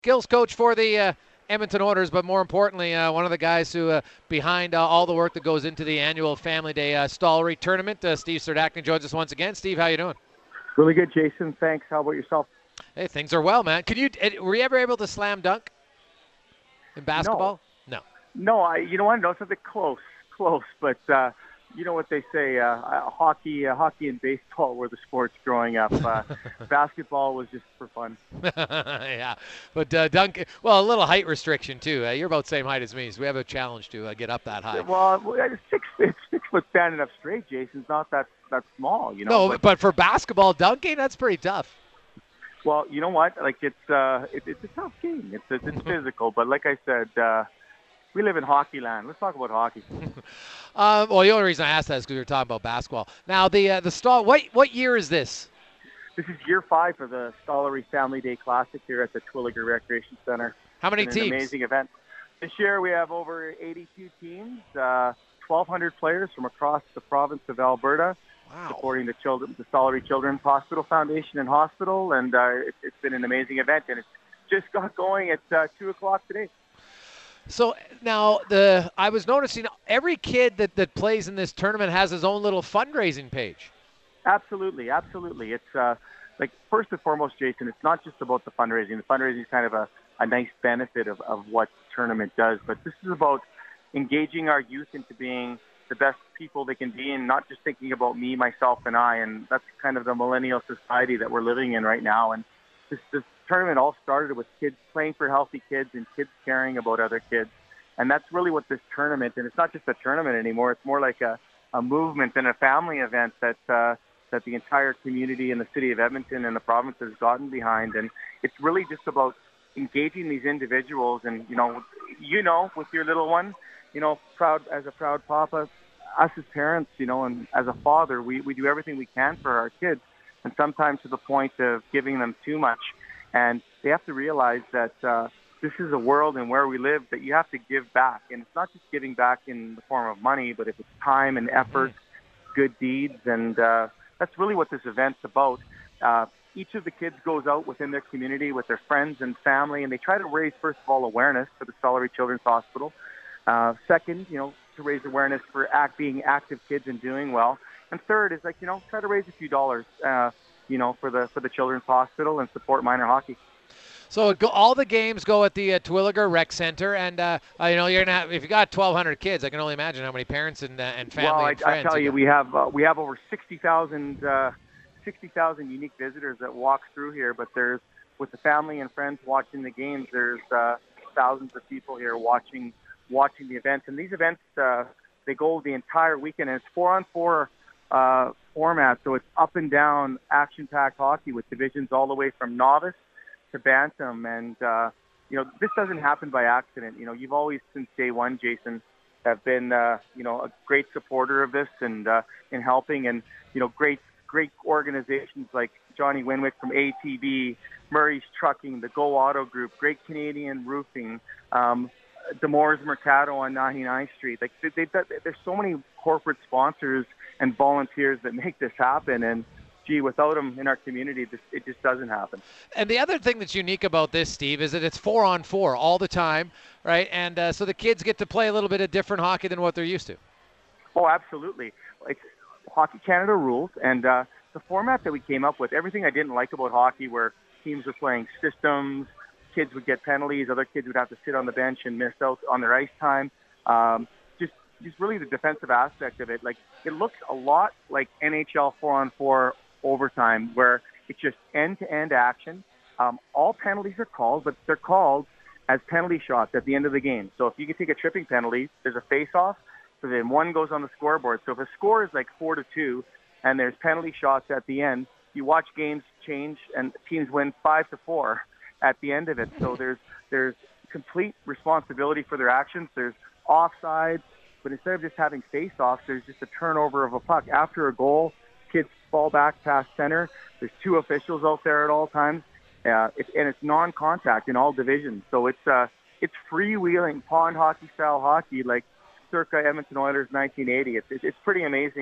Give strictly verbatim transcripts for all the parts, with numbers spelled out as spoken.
skills coach for the uh, Edmonton Oilers, but more importantly, uh, one of the guys who uh, behind uh, all the work that goes into the annual Family Day uh, Stollery tournament. Uh, Steve Serdachny joins us once again. Steve, how you doing? Really good, Jason. Thanks. How about yourself? Hey, things are well, man. Could you were you ever able to slam dunk in No, basketball? No. no. I, you know what? No, something close, close. But uh, you know what they say? Uh, uh, hockey, uh, hockey, and baseball were the sports growing up. Uh, basketball was just for fun. Yeah, but uh, dunk. Well, a little height restriction too. Uh, you're about the same height as me, so we have a challenge to uh, get up that high. Well, six, it's six foot standing up straight. Jason's not that that small, you know. No, But but for basketball dunking, that's pretty tough. well, you know what? Like it's uh, it, it's a tough game. It's it's, it's physical. But like I said, uh, we live in hockey land. Let's talk about hockey. um, well, the only reason I asked that is because we were talking about basketball. Now, the uh, the stall. What what year is this? This is year five for the Stollery Family Day Classic here at the Twilliger Recreation Center. How many It's teams? an amazing event. This year we have over eighty-two teams, uh, twelve hundred players from across the province of Alberta, Wow. supporting the children, the Stollery Children's Hospital Foundation and Hospital, and uh, it, it's been an amazing event, and it's just got going at uh, two o'clock today. So now the I was noticing every kid that, that plays in this tournament has his own little fundraising page. Absolutely, absolutely. It's uh, like first and foremost, Jason. It's not just about the fundraising. The fundraising is kind of a, a nice benefit of, of what the tournament does, but this is about engaging our youth into being the best people they can be, and not just thinking about me, myself, and I. And that's kind of the millennial society that we're living in right now. And this, this tournament all started with kids playing for healthy kids and kids caring about other kids. And that's really what this tournament, and it's not just a tournament anymore. It's more like a, a movement and a family event that uh, that the entire community in the city of Edmonton and the province has gotten behind. And it's really just about engaging these individuals. And, you know, you know, with your little one, you know, proud as a proud papa, us as parents, you know, and as a father, we, we do everything we can for our kids, and sometimes to the point of giving them too much. And they have to realize that uh, this is a world and where we live that you have to give back. And it's not just giving back in the form of money, but if it's time and effort, good deeds. And uh, that's really what this event's about. Uh, each of the kids goes out within their community with their friends and family, and they try to raise, first of all, awareness for the Stollery Children's Hospital. Uh, second, you know, to raise awareness for act, being active kids and doing well. And third is like, you know, try to raise a few dollars, uh, you know, for the for the Children's Hospital and support minor hockey. So go, all the games go at the uh, Twilliger Rec Center, and uh, uh, you know you're gonna have, if you got twelve hundred kids, I can only imagine how many parents and uh, and family Well, I, and friends. I tell you, you we have uh, we have over sixty thousand uh, sixty thousand unique visitors that walk through here. But there's, with the family and friends watching the games, there's uh, thousands of people here watching watching the events. And these events, uh, they go the entire weekend, and it's four on four uh, format, so it's up and down action-packed hockey with divisions all the way from novice to bantam. And uh, you know, this doesn't happen by accident. You know, you've always, since day one, Jason, have been uh, you know, a great supporter of this and uh, in helping. And you know, great great organizations like Johnny Winwick from A T B, Murray's Trucking, the Go Auto Group, Great Canadian Roofing, um, Demores Mercado on ninety-ninth Street. Like they, they, there's so many corporate sponsors and volunteers that make this happen. And gee, without them in our community, this, it just doesn't happen. And the other thing that's unique about this, Steve, is that it's four on four all the time, right? And uh, so the kids get to play a little bit of different hockey than what they're used to. Oh, absolutely. It's Hockey Canada rules, and uh, the format that we came up with, everything I didn't like about hockey, where teams were playing systems, kids would get penalties, other kids would have to sit on the bench and miss out on their ice time. Um, just, just really the defensive aspect of it. Like, it looks a lot like N H L four on four overtime, where it's just end-to-end action. Um, all penalties are called, but they're called as penalty shots at the end of the game. So if you can take a tripping penalty, there's a face-off, so then one goes on the scoreboard. So if a score is like four to two, and there's penalty shots at the end, you watch games change, and teams win five to four at the end of it. So there's there's complete responsibility for their actions. There's offsides, but instead of just having face-offs, there's just a turnover of a puck after a goal. Kids fall back past center. There's two officials out there at all times, uh, it, and it's non-contact in all divisions. So it's uh, it's freewheeling pond hockey style hockey, like circa Edmonton Oilers nineteen eighty. It's it's pretty amazing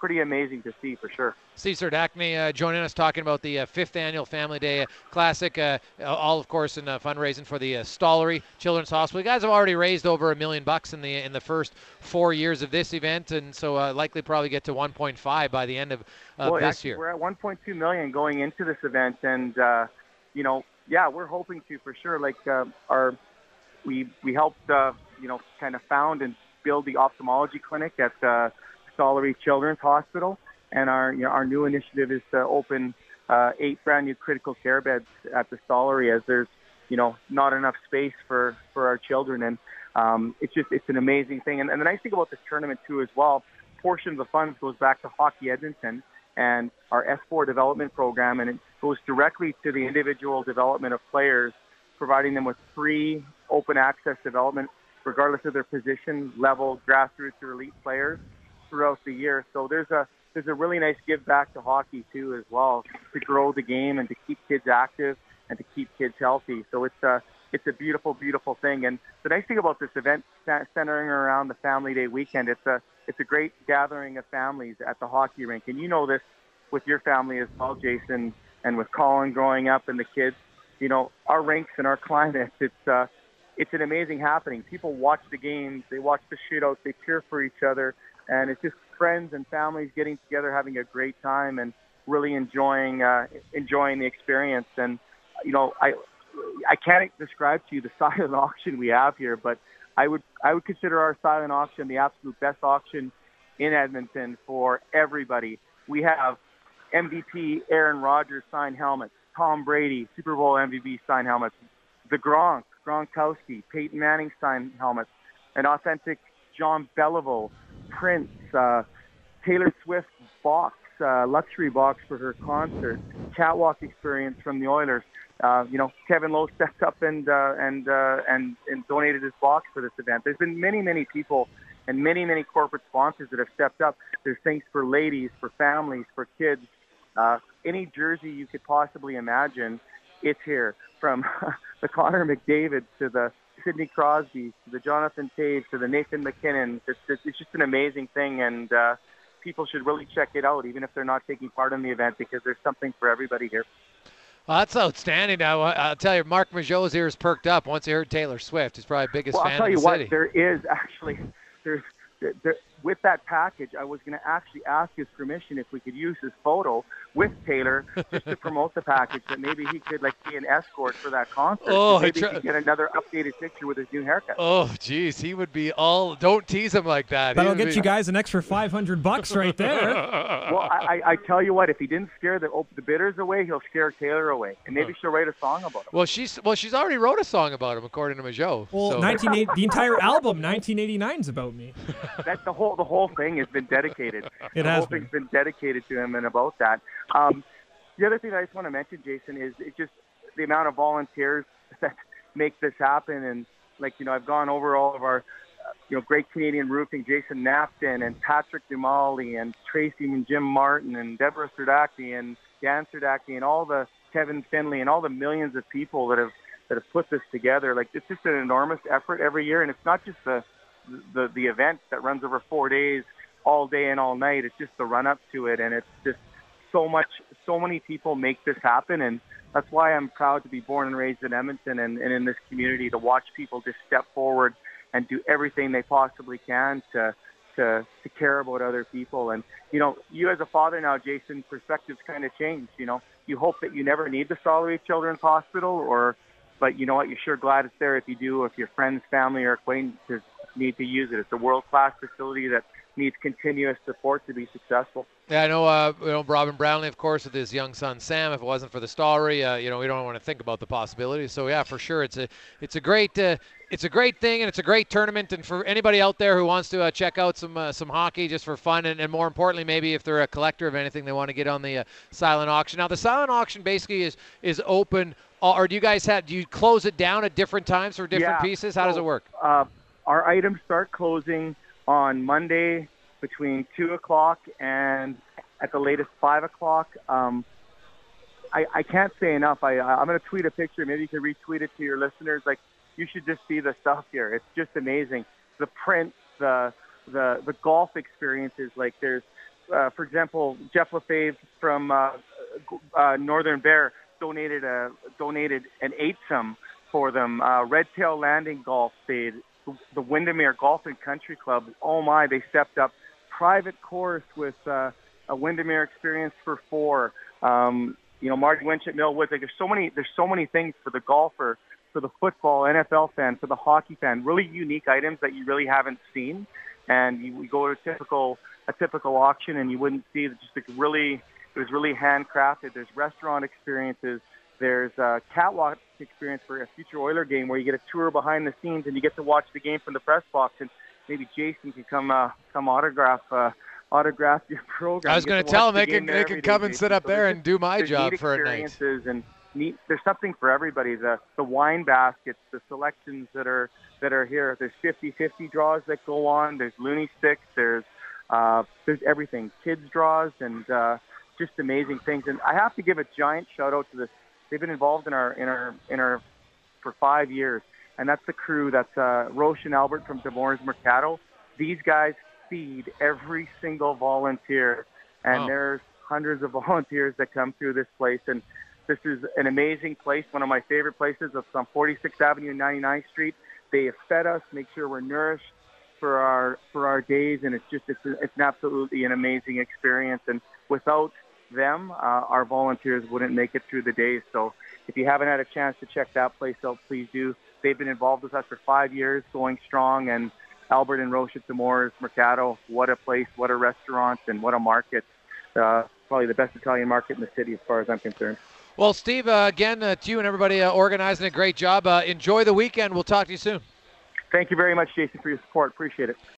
pretty amazing to see for sure. Steve Serdachny uh, joining us talking about the uh, fifth annual Family Day Classic, uh, all of course in uh, fundraising for the uh, Stollery Children's Hospital. You guys have already raised over a million bucks in the in the first four years of this event, and so uh, likely probably get to one point five by the end of uh, well, this actually, year. We're at one point two million going into this event, and uh, you know, yeah, we're hoping to for sure. Like uh, our, we we helped uh, you know kind of found and build the ophthalmology clinic at uh, Stollery Children's Hospital. And our you know, our new initiative is to open uh, eight brand new critical care beds at the Stollery, as there's you know not enough space for, for our children, and um, it's just it's an amazing thing. And, and the nice thing about this tournament too, as well, portion of the funds goes back to Hockey Edmonton and our S four development program, and it goes directly to the individual development of players, providing them with free open access development, regardless of their position, level, grassroots or elite players throughout the year. So there's a There's a really nice give back to hockey too, as well, to grow the game and to keep kids active and to keep kids healthy. So it's a it's a beautiful, beautiful thing. And the nice thing about this event, centering around the Family Day weekend, it's a it's a great gathering of families at the hockey rink. And you know this with your family as well, Jason, and with Colin growing up and the kids. You know, our rinks and our climate, it's uh, it's an amazing happening. People watch the games, they watch the shootouts, they cheer for each other, and it's just friends and families getting together, having a great time, and really enjoying uh, enjoying the experience. And you know, I I can't describe to you the silent auction we have here, but I would I would consider our silent auction the absolute best auction in Edmonton for everybody. We have M V P Aaron Rodgers signed helmets, Tom Brady Super Bowl M V P signed helmets, the Gronk Gronkowski, Peyton Manning signed helmets, an authentic John Beliveau, Prince, uh, Taylor Swift box, uh, luxury box for her concert, catwalk experience from the Oilers. Uh, you know, Kevin Lowe stepped up and uh, and uh, and and donated his box for this event. There's been many, many people and many, many corporate sponsors that have stepped up. There's things for ladies, for families, for kids. Uh, any jersey you could possibly imagine, it's here. From the Connor McDavid to the Sidney Crosby, to the Jonathan Toews, to the Nathan McKinnon. It's, it's, it's just an amazing thing, and uh, people should really check it out, even if they're not taking part in the event, because there's something for everybody here. Well, that's outstanding. Now, I'll tell you, Mark Majot's ears perked up once he heard Taylor Swift. He's probably the biggest well, fan I'll tell in you the what, city. There is actually, there's, there, there, with that package, I was going to actually ask his permission if we could use his photo with Taylor just to promote the package, that maybe he could like be an escort for that concert. Oh, maybe try- he could get another updated picture with his new haircut. Oh, geez, he would be all. Don't tease him like that. That'll He would get be- you guys an extra five hundred bucks right there. Well, I, I tell you what, if he didn't scare the oh, the bidders away, he'll scare Taylor away, and maybe she'll write a song about him. Well, she's well, she's already wrote a song about him, according to Majot. Well, so. nineteen eighty, the entire album, nineteen eighty-nine, is about me. That the whole the whole thing has been dedicated. It the has whole been. thing's been dedicated to him and about that. Um, the other thing I just want to mention, Jason, is it's just the amount of volunteers that make this happen. And like you know, I've gone over all of our uh, you know great Canadian roofing, Jason Napton and Patrick Dumali and Tracy and Jim Martin and Deborah Serdachny and Dan Serdachny and all the Kevin Finley and all the millions of people that have that have put this together. Like it's just an enormous effort every year, and it's not just the the the event that runs over four days, all day and all night. It's just the run up to it, and it's just so much, so many people make this happen, and that's why I'm proud to be born and raised in Edmonton and, and in this community, to watch people just step forward and do everything they possibly can to to to care about other people. And you know, you as a father now, Jason, perspectives kind of change. You know, you hope that you never need the Stollery Children's Hospital, or but you know what, you're sure glad it's there if you do, if your friends, family, or acquaintances need to use it. It's a world-class facility that needs continuous support to be successful. Yeah, I know. Uh, you know, Robin Brownlee, of course, with his young son Sam. If it wasn't for the Stollery, uh, you know, we don't want to think about the possibilities. So yeah, for sure, it's a it's a great uh, it's a great thing, and it's a great tournament. And for anybody out there who wants to uh, check out some uh, some hockey just for fun, and, and more importantly, maybe if they're a collector of anything, they want to get on the uh, silent auction. Now, the silent auction basically is is open, or do you guys have do you close it down at different times for different yeah, pieces? How so, does it work? Uh, our items start closing on Monday between two o'clock and at the latest five o'clock. Um, I, I can't say enough. I, I'm going to tweet a picture. Maybe you can retweet it to your listeners. Like, you should just see the stuff here. It's just amazing. The prints, the the the golf experiences. Like, there's uh, for example, Jeff Lefebvre from uh, uh, Northern Bear donated a donated an eight some for them. Uh, Red Tail Landing Golf stayed. The, the Windermere Golf and Country Club. Oh my, they stepped up. Private course with uh, a Windermere experience for four. Um, you know, Marty Winch at Millwoods. Like there's so many. There's so many things for the golfer, for the football N F L fan, for the hockey fan. Really unique items that you really haven't seen. And you, you go to a typical a typical auction and you wouldn't see just like really. It was really handcrafted. There's restaurant experiences. There's a catwalk experience for a future Oiler game where you get a tour behind the scenes and you get to watch the game from the press box. And maybe Jason can come uh, come autograph uh, autograph your program. I was going to tell him they can they can come and sit up so there and do my job for a night. Experiences and neat. There's something for everybody. The the wine baskets, the selections that are that are here. There's fifty-fifty draws that go on. There's loony sticks. There's uh, there's everything. Kids draws and. Uh, Just amazing things, and I have to give a giant shout out to this. They've been involved in our in our in our for five years, and that's the crew. That's uh, Roche and Albert from Demores Mercado. These guys feed every single volunteer, and wow. There's hundreds of volunteers that come through this place. And this is an amazing place. One of my favorite places. It's on forty-sixth Avenue and ninety-ninth Street. They have fed us, make sure we're nourished for our for our days, and it's just it's it's an absolutely an amazing experience. And without them, uh, our volunteers wouldn't make it through the days. So if you haven't had a chance to check that place out, please do. They've been involved with us for five years, going strong. And Albert and Roche at Demores Mercado, what a place, what a restaurant, and what a market. Uh, probably the best Italian market in the city as far as I'm concerned. Well, Steve, uh, again, uh, to you and everybody uh, organizing a great job. Uh, enjoy the weekend. We'll talk to you soon. Thank you very much, Jason, for your support. Appreciate it.